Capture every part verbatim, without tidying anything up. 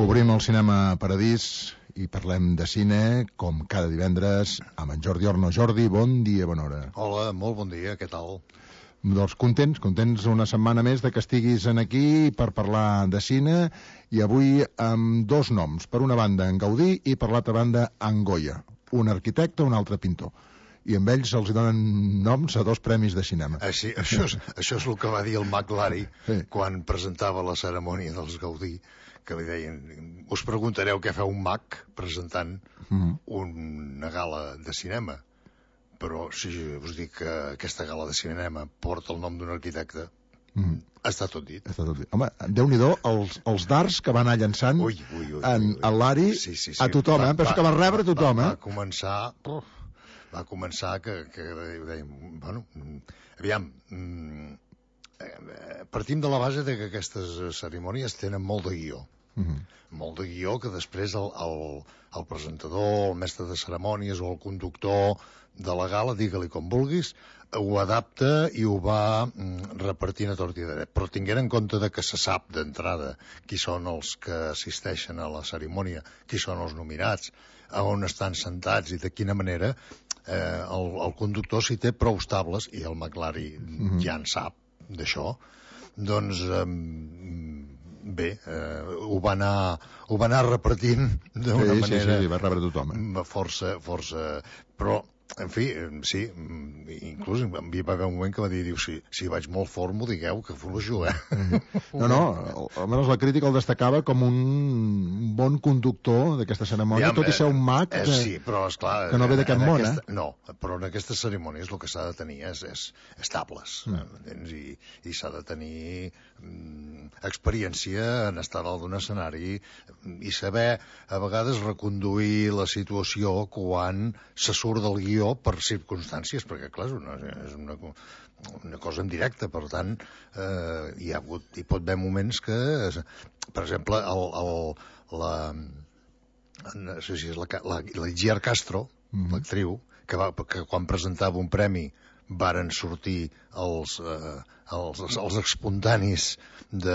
Obrim el Cinema Paradís i parlem de cine, com cada divendres, amb en Jordi Orno. Jordi, bon dia, bona hora. Hola, molt bon dia, què tal? Doncs contents, contents una setmana més de que estiguis aquí per parlar de cine, i avui amb dos noms. Per una banda, en Gaudí, i per l'altra banda, en Goya. Un arquitecte, un altre pintor. I amb ells els donen noms a dos premis de cinema. Així, això, és, això és el que va dir el McLary sí. quan presentava la cerimònia dels Gaudí, que li deien, us preguntareu què fa un mag presentant mm. una gala de cinema, però si us dic que aquesta gala de cinema porta el nom d'un arquitecte, mm. està tot dit. Està tot dit. Home, Déu-n'hi-do els, els dards que va anar llançant ui, ui, ui, en ui, ui. Lari sí, sí, sí. a tothom, va, eh? Penso que va rebre tothom, va, eh? Va començar... Uf, va començar que, que dèiem, bueno, aviam, mm, partim de la base de que aquestes cerimònies tenen molt de guió. Mm-hmm. Molt de guió que després el, el, el presentador, el mestre de cerimònies o el conductor de la gala, digue-li com vulguis, ho adapta i ho va mm, repartint a tort i dret. Però tinguent en compte de que se sap d'entrada qui són els que assisteixen a la cerimònia, qui són els nominats, a on estan sentats i de quina manera, eh, el, el conductor si té prou tables, i el McLary mm-hmm. ja en sap d'això, doncs eh, bé, eh, ho, va anar, ho va anar repartint d'una sí, manera... Sí, sí, sí, va rebre tothom. Eh? Força, força... Però, en fi, sí, inclús hi va haver un moment que va dir, diu, si, si vaig molt fort m'ho digueu, que fluixo, eh? No, no, almenys la crítica el destacava com un bon conductor d'aquesta cerimònia, ja, tot i ser un mag eh, que, sí, però, esclar, que no ve d'aquest món, aquesta, eh? No, però en aquestes cerimònies el que s'ha de tenir és, és estables, mm. I, i s'ha de tenir mm, experiència en estar dalt d'un escenari i saber, a vegades, reconduir la situació quan se surt del guió per circumstàncies, perquè clar, és una, és una, una cosa en directe, per tant eh, hi ha hagut, hi pot haver moments que, per exemple, el, el, la no sé si és la, la, la Itziar Castro, mm-hmm. l'actriu, que, va, que quan presentava un premi varen sortir els, eh, els, els espontanis de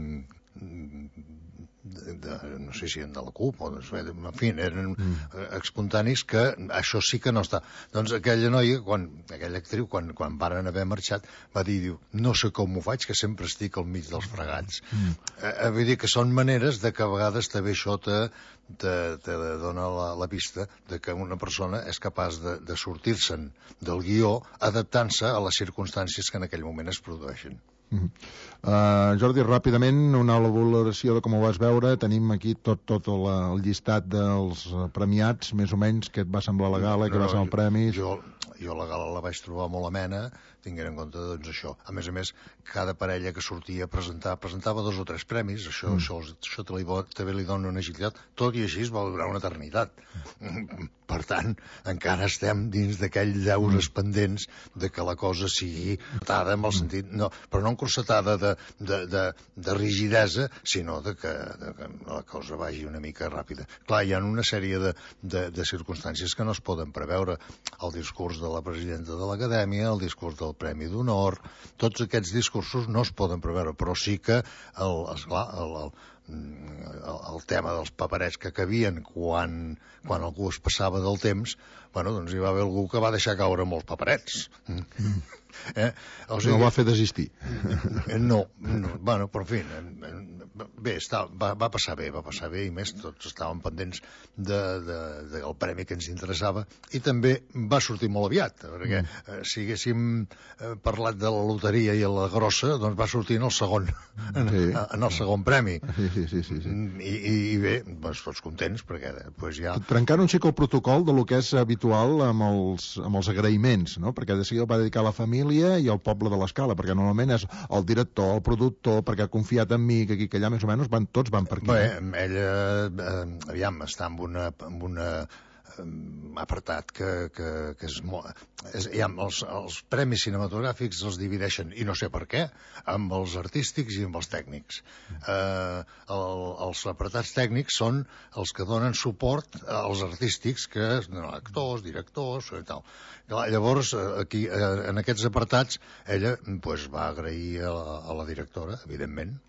De, de, no sé si eren de la CUP o de, en fi, eren mm. espontanis que això sí que no està. Doncs aquella noia, quan, aquella actriu, quan, quan varen haver marxat, va dir, diu, no sé com ho faig, que sempre estic al mig dels fregats. Mm. Eh, vull dir que són maneres de que a vegades també això te, te, te dona la, la pista de que una persona és capaç de, de sortir-se'n del guió adaptant-se a les circumstàncies que en aquell moment es produeixen. Uh-huh. Uh, Jordi, ràpidament una valoració de com ho vas veure. Tenim aquí tot, tot el, el llistat dels premiats, més o menys, què et va semblar la gala, no, què va ser el premi? Jo, jo la gala la vaig trobar molt amena, tinguent en compte doncs això. A més a més, cada parella que sortia a presentar presentava dos o tres premis, això, mm. això, això també, li, també li dona una agilitat, tot i així es va durar una eternitat. Mm. Per tant, encara estem dins d'aquells deures mm. pendents de que la cosa sigui corsetada amb el sentit, no, però no corsetada de, de, de, de rigidesa, sinó de que, de que la cosa vagi una mica ràpida. Clar, hi ha una sèrie de, de, de circumstàncies que no es poden preveure. El discurs de la presidenta de l'Acadèmia, el discurs del Premi d'Honor, tots aquests discursos no es poden preveure, però sí que, el, esclar, el, el, el, el tema dels paperets que cabien quan, quan algú es passava del temps, bueno, doncs hi va haver algú que va deixar caure molts paperets. Mm. Eh? O sigui, no va fer desistir. No, no, bueno, però en fi, bé, està, va, va passar bé, va passar bé, i més, tots estàvem pendents de, de, de, del premi que ens interessava, i també va sortir molt aviat, perquè eh, si haguéssim eh, parlat de la loteria i a la grossa, doncs va sortir en el segon, en, sí. en el segon premi. Sí, sí, sí, sí, sí. I, i, i bé, doncs tots contents, perquè després ja... Trencant un xic el protocol de lo que és habitual amb els, amb els agraïments, no? Perquè de seguida va dedicar a la família i al poble de l'Escala, perquè normalment és el director, el productor, perquè ha confiat en mi, que aquí, que allà, més o menys, van, tots van per aquí. Bé, ella, eh, aviam, està en una, en una apartat que, que, que és molt... És, ja, els, els premis cinematogràfics els divideixen, i no sé per què, amb els artístics i amb els tècnics. Eh, el, els apartats tècnics són els que donen suport als artístics, que no, actors, directors i tal. Llavors, aquí, en aquests apartats, ella pues, va agrair a la, a la directora, evidentment,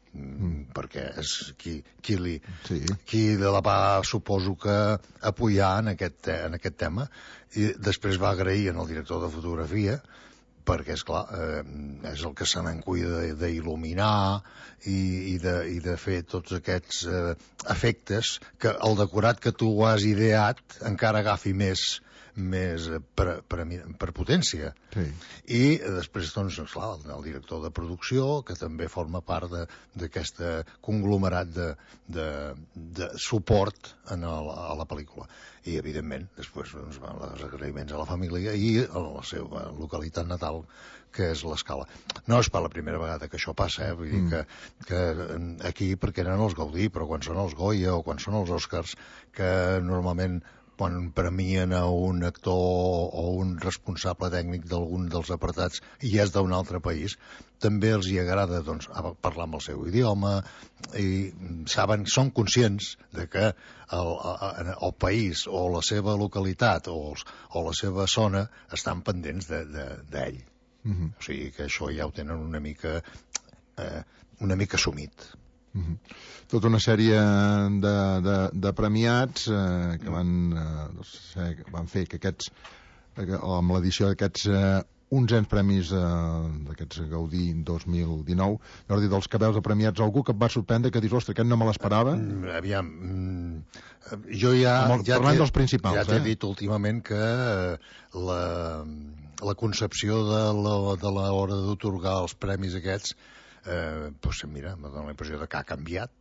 mm. perquè és qui, qui, li, sí. qui la va, suposo que, apoyar en aquest, en aquest tema, i després va agrair al director de fotografia, perquè, esclar, eh, és el que se n'en cuida d'il·luminar i, i, de, i de fer tots aquests eh, efectes, que el decorat que tu has ideat encara agafi més, més per, per, per potència. Sí. I després, doncs, esclar, el, el director de producció, que també forma part d'aquest conglomerat de, de, de suport en el, a la pel·lícula. I, evidentment, després doncs, van els agraïments a la família i a la seva localitat natal, que és l'Escala. No és per la primera vegada que això passa, eh? Vull dir que, que aquí, perquè eren els Gaudí, però quan són els Goya o quan són els Oscars, que normalment quan premien a un actor o un responsable tècnic d'algun dels apartats i és d'un altre país, també els hi agrada doncs, parlar amb el seu idioma i saben, són conscients de que el, el, el país o la seva localitat o, els, o la seva zona estan pendents d'ell. De, de, mm-hmm. O sigui que això ja ho tenen una mica, eh, una mica assumit. Mm-hmm. Tota una sèrie de, de, de premiats eh, que van, eh, doncs, eh, van fer que aquests, eh, amb l'edició d'aquests eh, onzens premis eh, d'aquests Gaudí dos mil dinou, Jordi, dels que veus de premiats, algú que et va sorprendre, que dius, ostres, aquest no me l'esperava? Mm, aviam, mm, jo ja... Amb el, ja parlant dels principals, ja t'he eh? dit últimament que la, la concepció de l'hora d'atorgar els premis aquests, eh, doncs mira, m'ha donat la impressió de que ha canviat.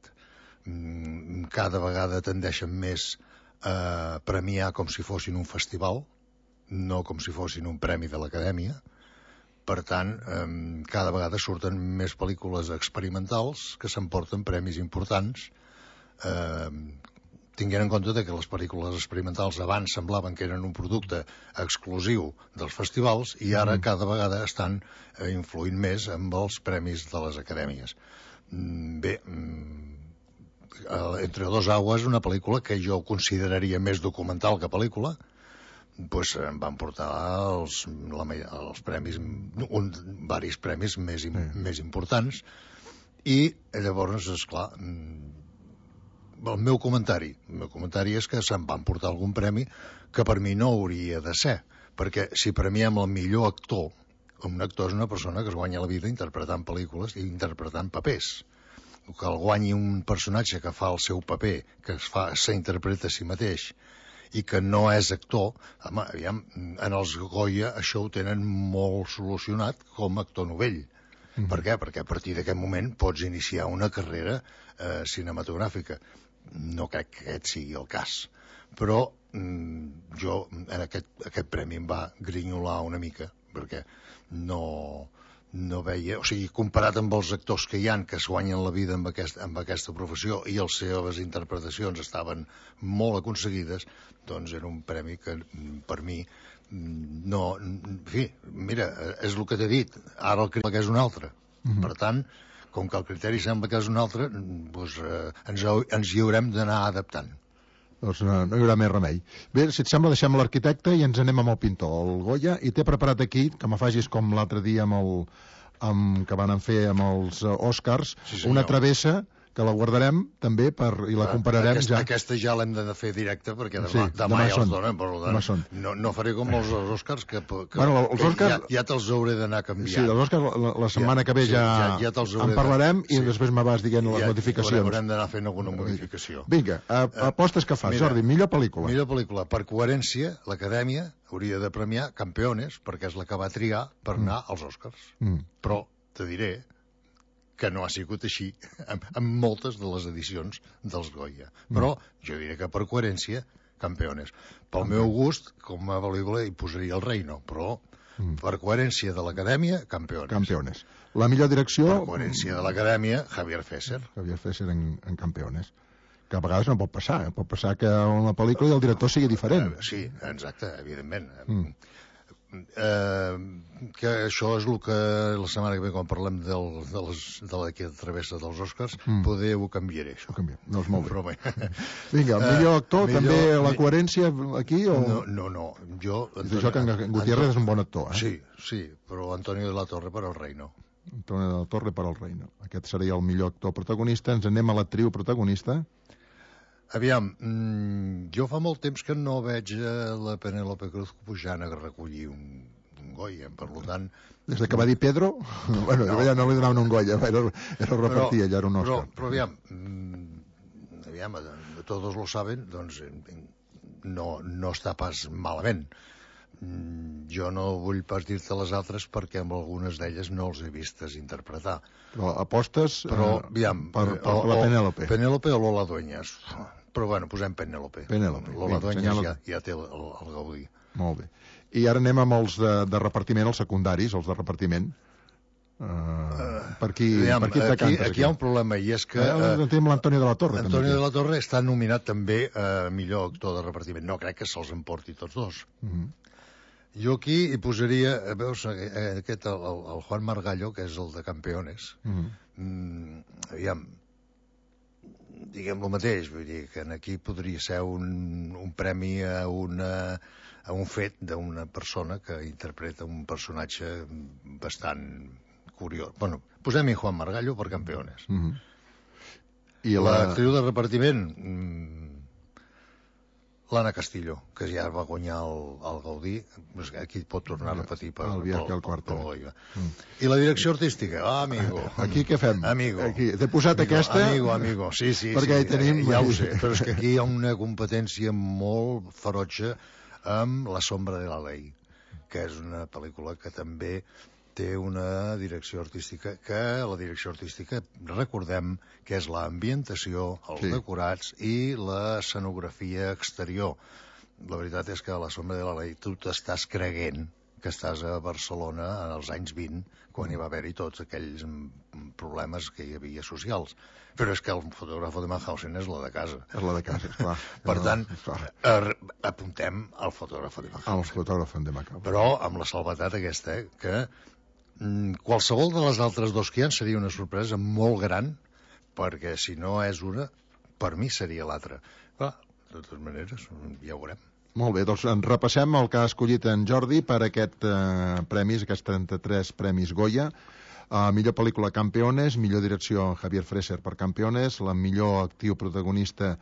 Cada vegada tendeixen més a premiar com si fossin un festival, no com si fossin un premi de l'Acadèmia. Per tant, eh, cada vegada surten més pel·lícules experimentals que s'emporten premis importants, eh, tinguent en compte que les pel·lícules experimentals abans semblaven que eren un producte exclusiu dels festivals i ara cada vegada estan eh, influint més amb els premis de les acadèmies. Bé, Entre dos aguas, una pel·lícula que jo consideraria més documental que pel·lícula, doncs em van portar els, la, els premis, un, varis premis més, sí. més importants, i llavors, esclar, el meu comentari, el meu comentari és que se'n van portar algun premi que per mi no hauria de ser, perquè si premiem el millor actor, un actor és una persona que es guanya la vida interpretant pel·lícules i interpretant papers. Que el guanyi un personatge que fa el seu paper, que es fa, s'interpreta a si mateix i que no és actor, home, aviam, en els Goya això ho tenen molt solucionat com a actor novell. Mm-hmm. Per què? Perquè a partir d'aquest moment pots iniciar una carrera eh, cinematogràfica. No crec que aquest sigui el cas. Però mm, jo en aquest, aquest premi em va grinyolar una mica, perquè no... no veia, o sigui, comparat amb els actors que hi han que es guanyen la vida amb, aquest, amb aquesta professió i les seves interpretacions estaven molt aconseguides, doncs era un premi que per mi no... En fi, mira, és el que t'he dit, ara el criteri és un altre. Mm-hmm. Per tant, com que el criteri sembla que és un altre, doncs, eh, ens, ens hi haurem d'anar adaptant. Doncs no, no hi haurà més remei. Bé, si et sembla, deixem l'arquitecte i ens anem amb el pintor, el Goya, i t'he preparat aquí, que me facis com l'altre dia amb el, amb, que van fer amb els Oscars, sí, una travessa que la guardarem també per, i la compararem. Aquesta, ja. aquesta ja l'hem de fer directe perquè demà, sí, demà, demà ja els donen, però demà no, no faré com els Oscars que, que, bueno, els Oscars, que ja, ja te'ls hauré d'anar canviant. Sí, els Oscars la, la setmana ja, que ve ja, sí, ja, ja en parlarem i sí. després me vas dient les ja, modificacions. Haurem d'anar fent alguna modificació. Vinga, apostes que fas, Mira, Jordi, millor pel·lícula. Millor pel·lícula. Per coherència, l'Acadèmia hauria de premiar Campeones perquè és la que va triar per anar mm. als Oscars. Mm. Però te diré que no ha sigut així amb, amb moltes de les edicions dels Goya. Però mm. jo diré que per coherència, Campeones. Pel mm. meu gust, com a pel·lícula, hi posaria El Reino, però mm. per coherència de l'Acadèmia, Campeones. Campeones. La millor direcció... Per coherència de l'Acadèmia, Javier Fesser. Javier Fesser en, en Campeones. Que a vegades no pot passar, eh? Pot passar que una pel·lícula i el director sigui diferent. Sí, exacte, evidentment. Mm. Eh, que això és el que la setmana que ve quan parlem del, de, les, de la que travessa dels Oscars mm. poder ho canviaré això. Ho canviem, no és molt bé. Vinga, el millor actor, uh, també millor, la coherència aquí o... No, no, no. Jo, Antonio, això que en Gutiérrez Antonio, és un bon actor, eh? Sí, sí, però Antonio de la Torre per El Reino. Antonio de la Torre per al Reino. Aquest seria el millor actor protagonista. Ens anem a l'actriu protagonista. Aviam, mmm, jo fa molt temps que no veig la Penélope Cruz pujant a recollir un, un Goya, per tant... Des que va dir Pedro, bueno, no, ja no li donaven un Goya, era, era repartir, allà era un Òscar. Però, però aviam, mmm, aviam, tots lo saben, doncs no, no està pas malament. Mm, jo no vull pas dir-te les altres perquè amb algunes d'elles no els he vistes interpretar. Però apostes però, eh, aviam, per, per, per la Penélope. Penélope o Lola Dueñas. Però bueno, posem Penélope. Penélope. Lola Dueñas ja, ja té el, el, el Gaudí. Molt bé. I ara anem amb els de, de repartiment, els secundaris, els de repartiment. Uh, uh, per qui, aviam, per qui et aquí, aquí hi ha un problema, i és que... Uh, uh, tenim l'Antonio de la Torre. Antonio de la Torre està nominat també a uh, millor actor de repartiment. No crec que se'ls emporti tots dos. Uh -huh. Jo aquí hi posaria, veus, aquest, el, el Juan Margallo, que és el de Campeones. Uh -huh. mm, aviam, diguem el mateix, vull dir que aquí podria ser un, un premi a, una, a un fet d'una persona que interpreta un personatge bastant curiós. Bueno, posem-hi Juan Margallo per Campeones. Uh -huh. I la... l'actriu de repartiment, mmm, l'Anna Castillo, que ja va guanyar el, el Gaudí, aquí pot tornar a repetir per, el viatge al quart. Mm. I la direcció artística, ah, amigo. Aquí què fem? Amigo. T'he posat amigo, aquesta... Amigo, amigo, sí, sí. Perquè sí, hi tenim... Ja ho sé, però és que aquí hi ha una competència molt ferotge amb La sombra de la ley, que és una pel·lícula que també té una direcció artística, que la direcció artística, recordem, que és l'ambientació, els sí. decorats i l'escenografia exterior. La veritat és que a La sombra de la ley tu t'estàs creguent que estàs a Barcelona en els anys vint, quan hi va haver-hi tots aquells problemes que hi havia socials. Però és que el fotògrafo de Mauthausen és la de casa. És la de casa, esclar. Per no, tant, er, apuntem al fotògrafo de Mauthausen. Al fotògrafo de Mauthausen. Però amb la salvetat aquesta, eh, que mm, qualsevol de les altres dos que hi ha seria una sorpresa molt gran, perquè si no és una, per mi seria l'altra. Però, de totes maneres, ja ho veurem. Molt bé, doncs en repassem el que ha escollit en Jordi per aquest eh, premis, aquests trenta-tres premis Goya. Uh, millor pel·lícula Campeones, millor direcció Javier Freser per Campeones, la millor actiu protagonista,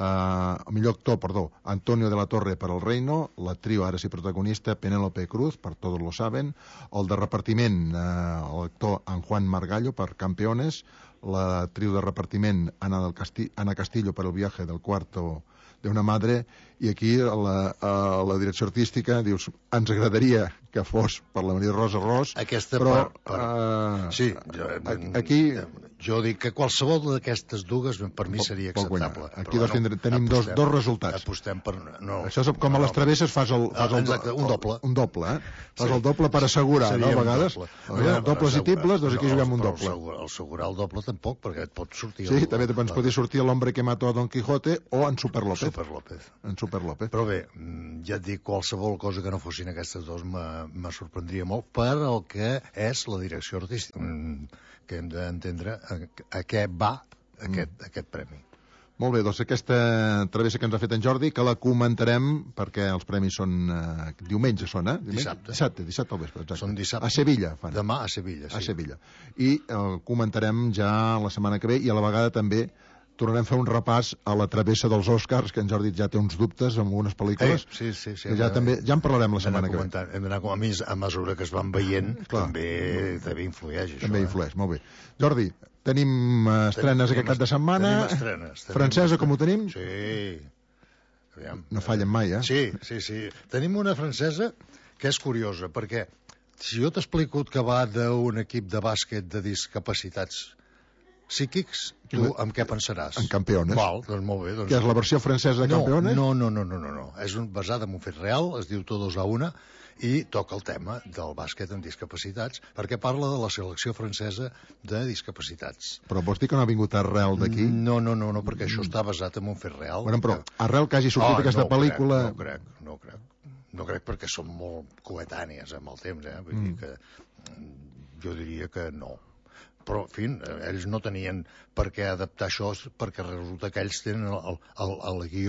uh, millor actor, perdó, Antonio de la Torre per El Reino, l'actriu ara sí protagonista Penélope Cruz per Todos lo saben, el de repartiment, uh, l'actor en Juan Margallo per Campeones, l'actriu de repartiment Ana, del Casti Ana Castillo per El viaje del cuarto de una madre, i aquí a la, a la direcció artística dius, ens agradaria que fos per la Maria Rosa Ros, aquesta però per, per... Uh, sí, jo, aquí jo dic que qualsevol d'aquestes dues per mi seria acceptable. Aquí doncs tindrem, tenim dos, dos resultats. Apostem per... No, això és com a les travesses fas el... Fas el exacte, un doble. Un doble, eh? Fas sí. el doble per assegurar, no, a vegades. Doble. Dobles i triples, doncs aquí juguem un doble. El assegurar el doble tampoc, perquè et pot sortir... Sí, també ens pot sortir l'Hombre que mató a Don Quijote o en Super López. Super López. En Super López. Però bé, ja et dic, qualsevol cosa que no fossin aquestes dues me sorprendria molt per el que és la direcció artística, que hem d'entendre a, a què va aquest, mm. aquest premi. Molt bé, doncs aquesta travessa que ens ha fet en Jordi, que la comentarem, perquè els premis són... Eh, diumenge són, eh? Diumenge? Dissabte. Dissabte, dissabte al vespre, exacte. Són dissabte. A Sevilla, fan. Demà a Sevilla, sí. A Sevilla. I el comentarem ja la setmana que ve, i a la vegada també tornarem a fer un repàs a la travessa dels Oscars, que en Jordi ja té uns dubtes amb algunes pel·lícules. Eh, sí, sí, sí. Que ja, també, ja en parlarem la setmana que ve. Hem d'anar com a mi, a mesura que es van veient, Clar. també, també influeix això. També eh? influeix, molt bé. Jordi, tenim estrenes tenim, aquest cap de setmana. Tenim estrenes. Tenim Francesa, estrenes. com ho tenim? Sí. Aviam. No fallen mai, eh? Sí, sí, sí. Tenim una francesa que és curiosa, perquè si jo t'explico que va d'un equip de bàsquet de discapacitats psíquics, tu amb què pensaràs? En Campeones. Val, doncs molt bé. Doncs... Que és la versió francesa de no, Campeones? No, no, no, no, no, no. És un, basada en un fet real, es diu Todos a una, i toca el tema del bàsquet amb discapacitats, perquè parla de la selecció francesa de discapacitats. Però vols dir que no ha vingut arrel d'aquí? No, no, no, no, perquè això està basat en un fet real. Bueno, però arrel que hagi sortit oh, aquesta no pel·lícula... Crec, no crec, no crec. No crec perquè són molt coetànies amb el temps, eh? Vull mm. dir que jo diria que no. Però, en fi, ells no tenien per què adaptar això, perquè resulta que ells tenen el, el, el guió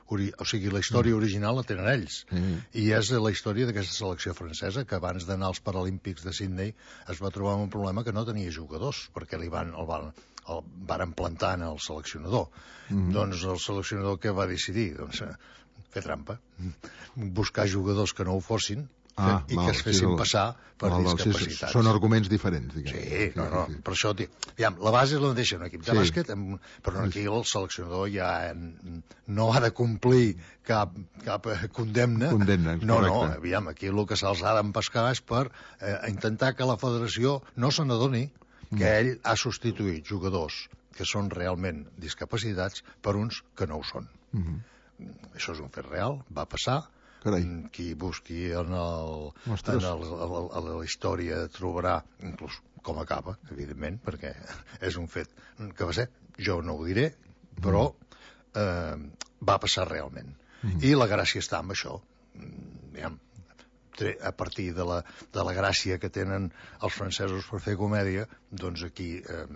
ori... o sigui, la història original la tenen ells. Mm. I és la història d'aquesta selecció francesa, que abans d'anar als Paralímpics de Sydney es va trobar amb un problema que no tenia jugadors, perquè li van, el van, el varen plantar en el seleccionador. Mm. Doncs el seleccionador què va decidir? Doncs fer trampa, buscar jugadors que no ho fossin, Ah, i val, que es fessin sí, passar per val, discapacitats. Sí, són arguments diferents, diguem. Sí, no, no, per això, aviam, la base és la mateixa, un equip de sí. bàsquet, però aquí el seleccionador ja no ha de complir cap, cap condemna. Condemna, no, correcte. no, aviam, aquí el que se'ls ha d'empescar és per eh, intentar que la federació no se n'adoni que mm. ell ha substituït jugadors que són realment discapacitats per uns que no ho són. Mm. Això és un fet real, va passar. Carai. Qui busqui en, el, en, el, en, el, en la història trobarà inclús com acaba, evidentment, perquè és un fet que va ser, jo no ho diré, però eh, va passar realment. Mm. I la gràcia està amb això. Diguem, a partir de la, de la gràcia que tenen els francesos per fer comèdia, doncs aquí eh,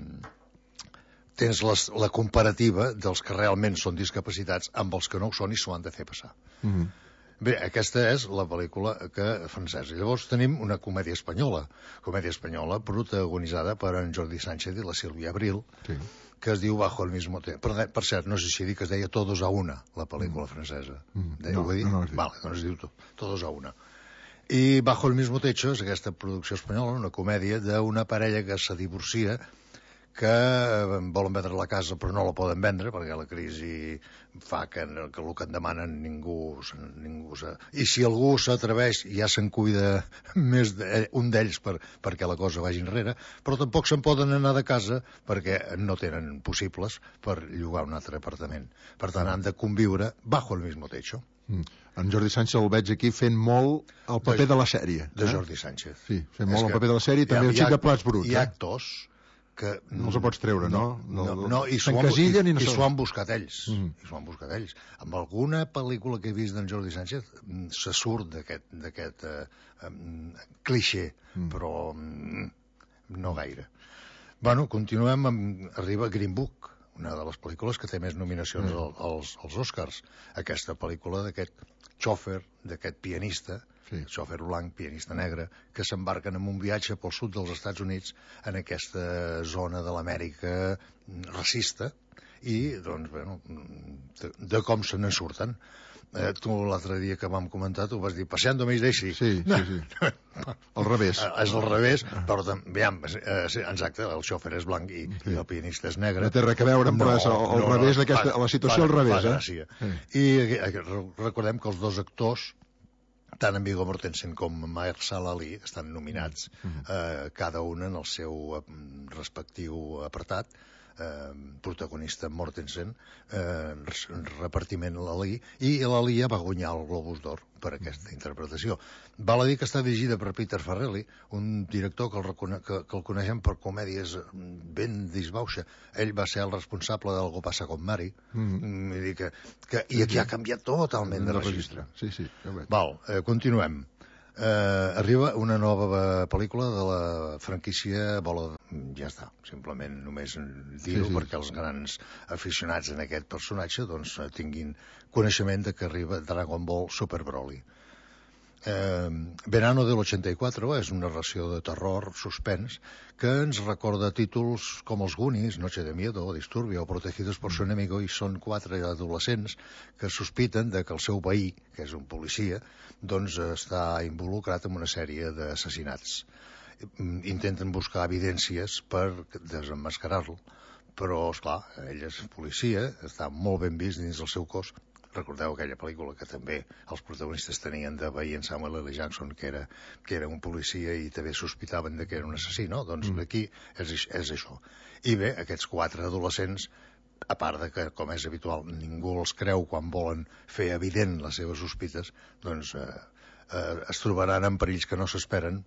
tens les, la comparativa dels que realment són discapacitats amb els que no ho són i s'ho han de fer passar. Mm. Bé, aquesta és la pel·lícula que francesa. Llavors tenim una comèdia espanyola, comèdia espanyola protagonitzada per en Jordi Sánchez i la Sílvia Abril, sí. que es diu Bajo el mismo techo. Per, per cert, no sé si dir que es deia Todos a una, la pel·lícula mm. francesa. Mm. Deia, no, ho dir? no, no, vale, doncs es diu tot, Todos a una. I Bajo el mismo techo és aquesta producció espanyola, una comèdia d'una parella que se divorcia, que volen vendre la casa però no la poden vendre perquè la crisi fa que, que el que en demanen ningú, ningú se... i si algú s'atreveix ja se'n cuida més de, un d'ells per, perquè la cosa vagi enrere, però tampoc se'n poden anar de casa perquè no tenen possibles per llogar un altre apartament. Per tant, han de conviure bajo el mismo techo. Mm. En Jordi Sánchez el veig aquí fent molt el paper de, de la sèrie. De eh? Jordi Sánchez. Sí, fent molt el paper de la sèrie i també el xic de plats bruts. Hi ha eh? actors que no els pots treure, no? No, no, no i s'ho han, i, i s'ho han buscat ells. Mm. I s'ho han buscat ells. Amb alguna pel·lícula que he vist d'en Jordi Sánchez se surt d'aquest uh, um, clixé, mm. però um, no gaire. Bueno, continuem amb... Arriba Green Book, una de les pel·lícules que té més nominacions mm. als, als Oscars. Aquesta pel·lícula d'aquest xòfer, d'aquest pianista, sí. xòfer blanc, pianista negre, que s'embarquen en un viatge pel sud dels Estats Units en aquesta zona de l'Amèrica racista i, doncs, bueno, de, de com se n'en surten. Eh, tu l'altre dia que vam comentar tu vas dir Paseando Miss Daisy. Sí, sí, sí. Al revés. És al revés, però també, eh, exacte, el xòfer és blanc i, sí. i el pianista és negre. No té res a veure amb no, res, al, al no, revés d'aquesta, la situació fa, al revés, eh? Sí. I eh, recordem que els dos actors, tant en Viggo Mortensen com Mahershala Ali, estan nominats, mm-hmm. eh, cada un en el seu respectiu apartat. Eh, protagonista Mortensen, eh, repartiment l'Ali, i l'Ali ja va guanyar el Globus d'Or per aquesta interpretació. Val a dir que està dirigida per Peter Farrelly, un director que el, recone que, que el coneixem per comèdies ben disbauxa. Ell va ser el responsable d'Algo pasa con Mari, mm-hmm. Vull dir que, que, i aquí ha canviat totalment de registre. Sí, sí. Val, eh, continuem. Eh, arriba una nova pel·lícula de la franquícia Bola. Ja està, simplement només dir-ho sí, sí. perquè els grans aficionats en aquest personatge doncs tinguin coneixement de que arriba Dragon Ball Super Broly. Eh, Verano del ochenta-quatre és una narració de terror, suspens, que ens recorda títols com els Goonies, Noche de Miedo, Disturbio o Protegidos por su enemigo, i són quatre adolescents que sospiten de que el seu veí, que és un policia, doncs està involucrat en una sèrie d'assassinats. Intenten buscar evidències per desemmascarar-lo, però, esclar, ell és policia, està molt ben vist dins del seu cos. Recordeu aquella pel·lícula que també els protagonistes tenien de veí en Samuel L. Jackson, que era, que era un policia i també sospitaven de que era un assassí, no? Doncs mm. aquí és, és això. I bé, aquests quatre adolescents, a part de que, com és habitual, ningú els creu quan volen fer evident les seves sospites, doncs eh, eh, es trobaran en perills que no s'esperen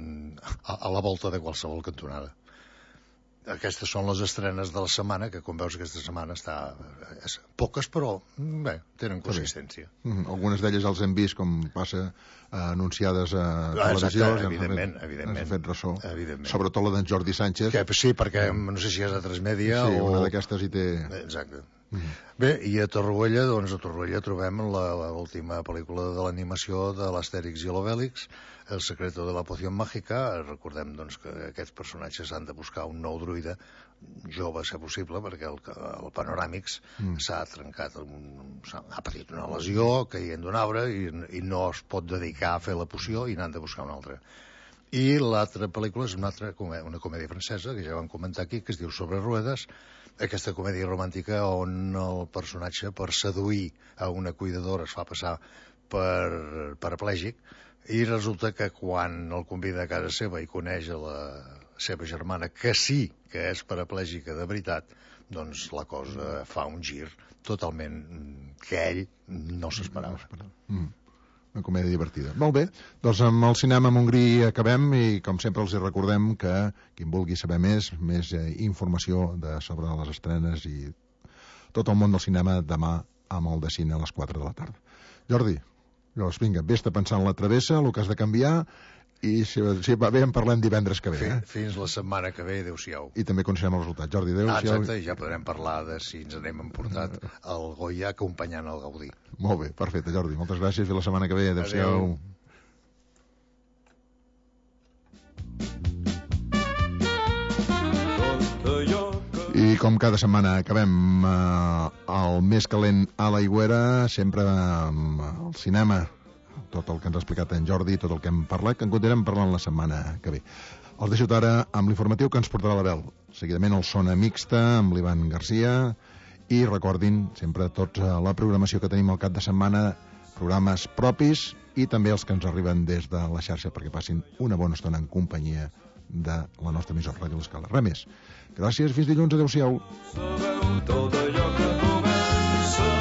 a, a la volta de qualsevol cantonada. Aquestes són les estrenes de la setmana, que com veus aquesta setmana està... És, poques, però bé, tenen consistència. Mm, algunes d'elles els hem vist, com passa, eh, anunciades a ah, televisió. Exacte, evidentment, fet, evidentment. Ens ha fet ressò. Evidentment. Sobretot la d'en Jordi Sánchez. Que, sí, perquè no sé si és a Transmèdia sí, o... una d'aquestes hi té... Exacte. Mm. Bé, i a Torroella, doncs a Torroella trobem l'última pel·lícula de l'animació de l'Astèrix i l'Obèlix, El secreto de la poción mágica. Recordem doncs, que aquests personatges han de buscar un nou druida jove, a ser possible, perquè el, el Panoràmix mm. s'ha trencat, un, ha patit una lesió caient d'un arbre i, i no es pot dedicar a fer la poció i n'han de buscar una altra. I l'altra pel·lícula és una, altra, una comèdia francesa, que ja vam comentar aquí, que es diu Sobre ruedes, aquesta comèdia romàntica on el personatge, per seduir a una cuidadora, es fa passar per paraplègic, i resulta que quan el convida a casa seva i coneix a la seva germana, que sí que és paraplègica de veritat, doncs la cosa fa un gir totalment que ell no s'esperava. Mm. Una comèdia divertida. Molt bé, doncs amb el cinema Montgrí acabem i com sempre els recordem que qui vulgui saber més, més eh, informació de, sobre les estrenes i tot el món del cinema demà amb el de cine a les quatre de la tarda. Jordi, doncs vinga, vés-te pensant la travessa, el que has de canviar i si, si va bé en parlem divendres que ve. Eh? Fins la setmana que ve, adéu-siau. I també coneixem el resultat. Jordi, adéu-siau. Ah, exacte, i ja podrem parlar de si ens n'hem emportat el Goya acompanyant el Gaudí. Molt bé, perfecte, Jordi. Moltes gràcies. Fins la setmana que ve. Adéu-siau. I com cada setmana acabem eh, el més calent a l'aigüera, sempre amb el cinema, tot el que ens ha explicat en Jordi, tot el que hem parlat, que en continuarem parlant la setmana que ve. Els deixo ara amb l'informatiu que ens portarà l'Abel. Seguidament el Sona Mixta amb l'Ivan Garcia i recordin sempre tota la programació que tenim al cap de setmana, programes propis i també els que ens arriben des de la xarxa perquè passin una bona estona en companyia de la nostra emissora Ràdio L'Escala. Res més. Gràcies, fins dilluns, adéu-siau. Sabeu tot allò que comença